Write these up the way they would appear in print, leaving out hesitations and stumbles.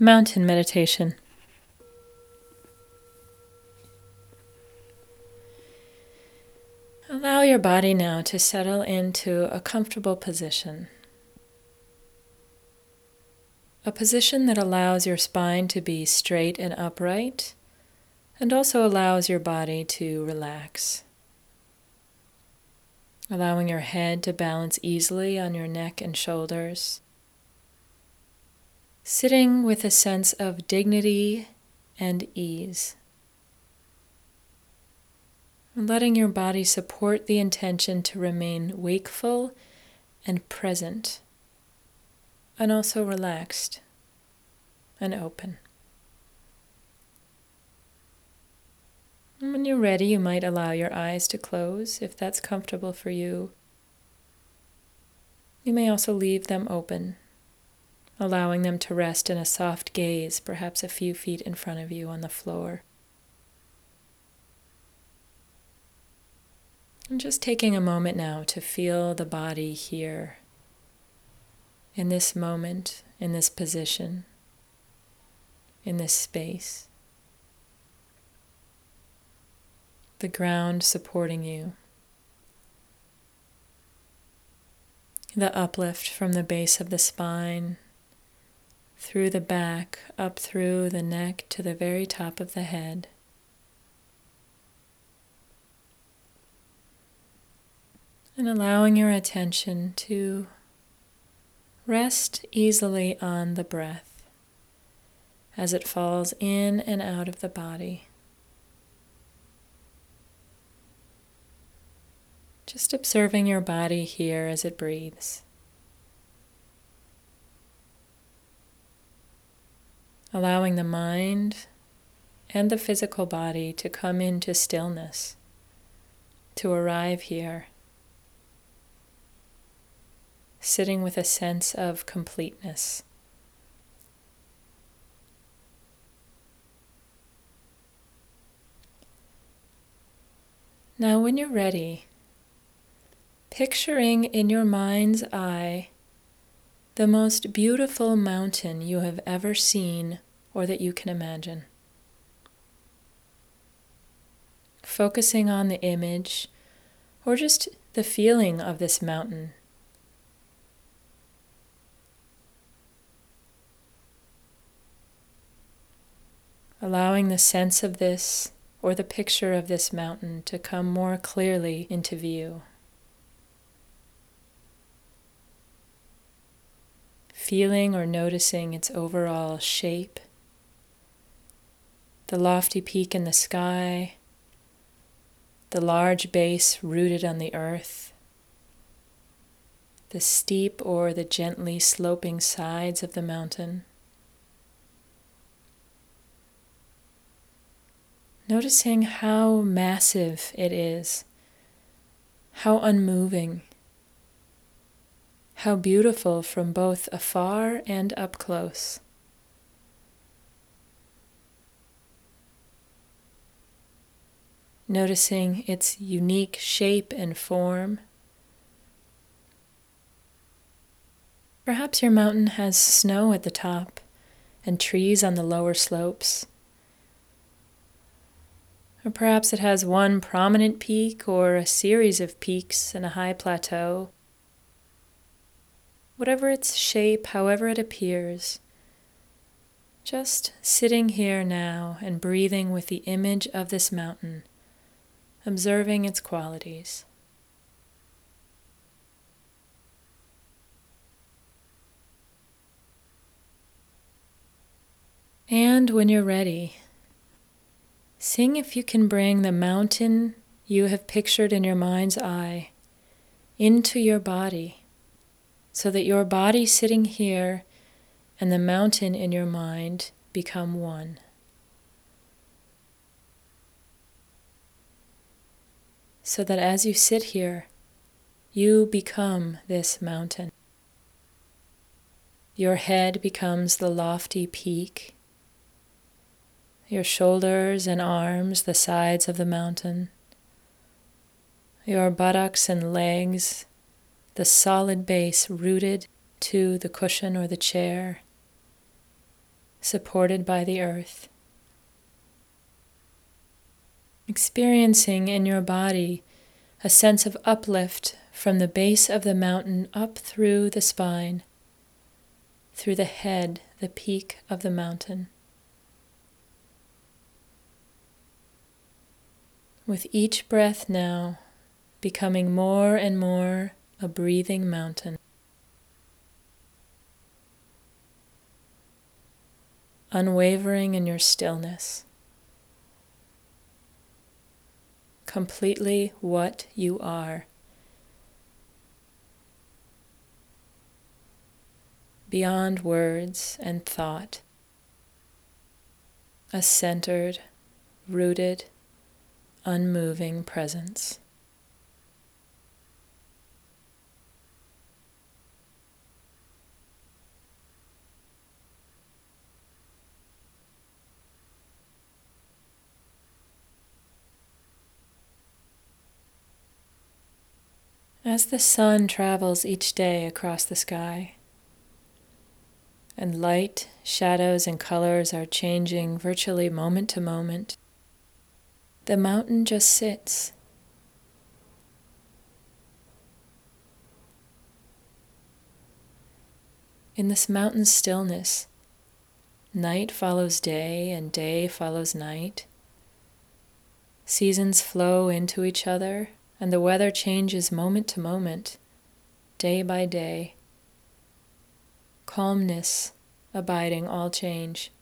Mountain meditation. Allow your body now to settle into a comfortable position. A position that allows your spine to be straight and upright, and also allows your body to relax. Allowing your head to balance easily on your neck and shoulders. Sitting with a sense of dignity and ease. And letting your body support the intention to remain wakeful and present, and also relaxed and open. And when you're ready, you might allow your eyes to close if that's comfortable for you. You may also leave them open, allowing them to rest in a soft gaze, perhaps a few feet in front of you on the floor. And just taking a moment now to feel the body here, in this moment, in this position, in this space. The ground supporting you. The uplift from the base of the spine, through the back, up through the neck to the very top of the head. And allowing your attention to rest easily on the breath as it falls in and out of the body. Just observing your body here as it breathes. Allowing the mind and the physical body to come into stillness, to arrive here, sitting with a sense of completeness. Now, when you're ready, picturing in your mind's eye the most beautiful mountain you have ever seen or that you can imagine. Focusing on the image or just the feeling of this mountain. Allowing the sense of this or the picture of this mountain to come more clearly into view. Feeling or noticing its overall shape, the lofty peak in the sky, the large base rooted on the earth, the steep or the gently sloping sides of the mountain. Noticing how massive it is, how unmoving, how beautiful from both afar and up close. Noticing its unique shape and form. Perhaps your mountain has snow at the top and trees on the lower slopes. Or perhaps it has one prominent peak or a series of peaks and a high plateau. Whatever its shape, however it appears, just sitting here now and breathing with the image of this mountain, observing its qualities. And when you're ready, seeing if you can bring the mountain you have pictured in your mind's eye into your body, so that your body sitting here and the mountain in your mind become one. So that as you sit here, you become this mountain. Your head becomes the lofty peak, your shoulders and arms the sides of the mountain, your buttocks and legs the solid base rooted to the cushion or the chair, supported by the earth. Experiencing in your body a sense of uplift from the base of the mountain up through the spine, through the head, the peak of the mountain. With each breath now, becoming more and more a breathing mountain. Unwavering in your stillness. Completely what you are. Beyond words and thought. A centered, rooted, unmoving presence. As the sun travels each day across the sky, and light, shadows, and colors are changing virtually moment to moment, the mountain just sits. In this mountain stillness, night follows day and day follows night. Seasons flow into each other, and the weather changes moment to moment, day by day. Calmness abiding all change.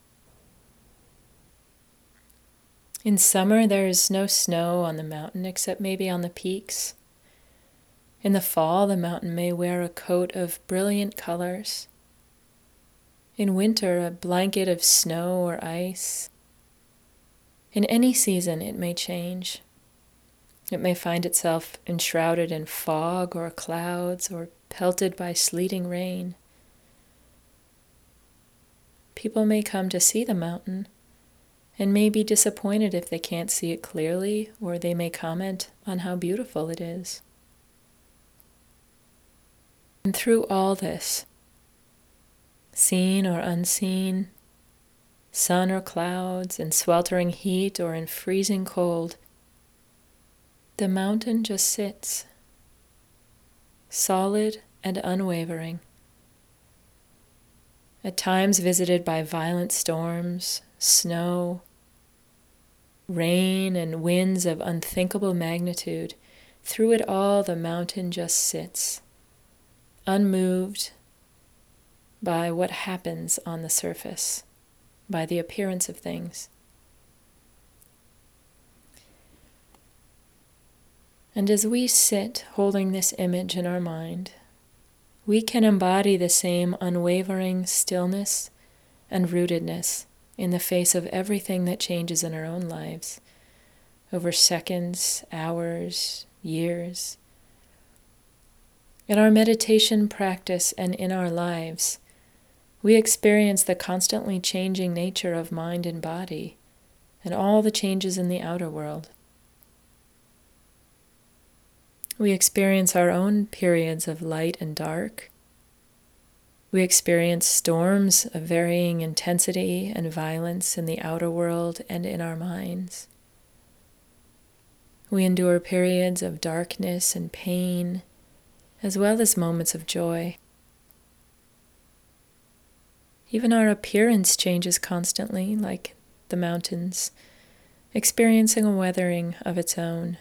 In summer, there is no snow on the mountain except maybe on the peaks. In the fall, the mountain may wear a coat of brilliant colors. In winter, a blanket of snow or ice. In any season, it may change. It may find itself enshrouded in fog or clouds or pelted by sleeting rain. People may come to see the mountain and may be disappointed if they can't see it clearly, or they may comment on how beautiful it is. And through all this, seen or unseen, sun or clouds, in sweltering heat or in freezing cold, the mountain just sits, solid and unwavering. At times visited by violent storms, snow, rain, and winds of unthinkable magnitude, through it all the mountain just sits, unmoved by what happens on the surface, by the appearance of things. And as we sit holding this image in our mind, we can embody the same unwavering stillness and rootedness in the face of everything that changes in our own lives, over seconds, hours, years. In our meditation practice and in our lives, we experience the constantly changing nature of mind and body, and all the changes in the outer world. We experience our own periods of light and dark. We experience storms of varying intensity and violence in the outer world and in our minds. We endure periods of darkness and pain, as well as moments of joy. Even our appearance changes constantly, like the mountains, experiencing a weathering of its own.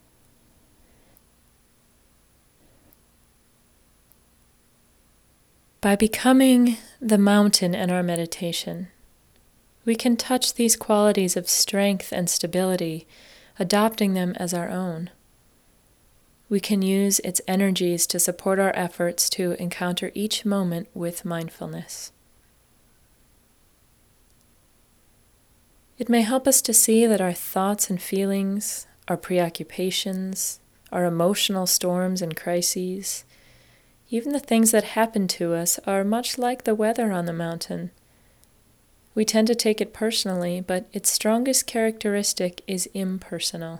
By becoming the mountain in our meditation, we can touch these qualities of strength and stability, adopting them as our own. We can use its energies to support our efforts to encounter each moment with mindfulness. It may help us to see that our thoughts and feelings, our preoccupations, our emotional storms and crises, even the things that happen to us, are much like the weather on the mountain. We tend to take it personally, but its strongest characteristic is impersonal.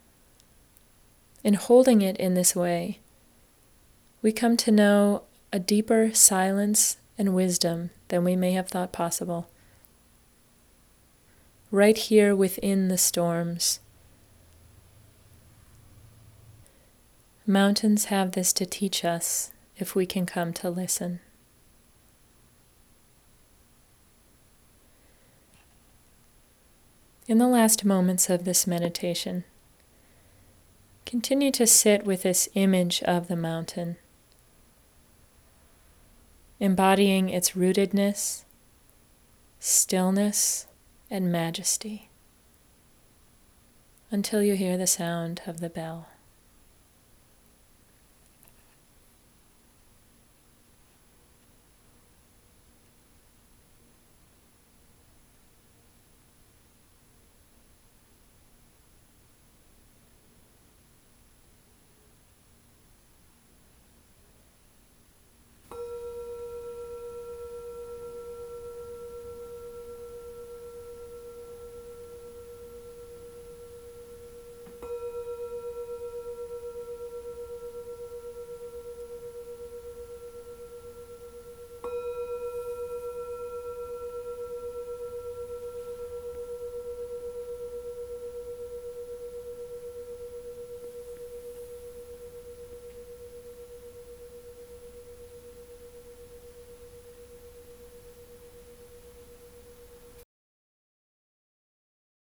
In holding it in this way, we come to know a deeper silence and wisdom than we may have thought possible. Right here within the storms, mountains have this to teach us if we can come to listen. In the last moments of this meditation, continue to sit with this image of the mountain, embodying its rootedness, stillness, and majesty, until you hear the sound of the bell.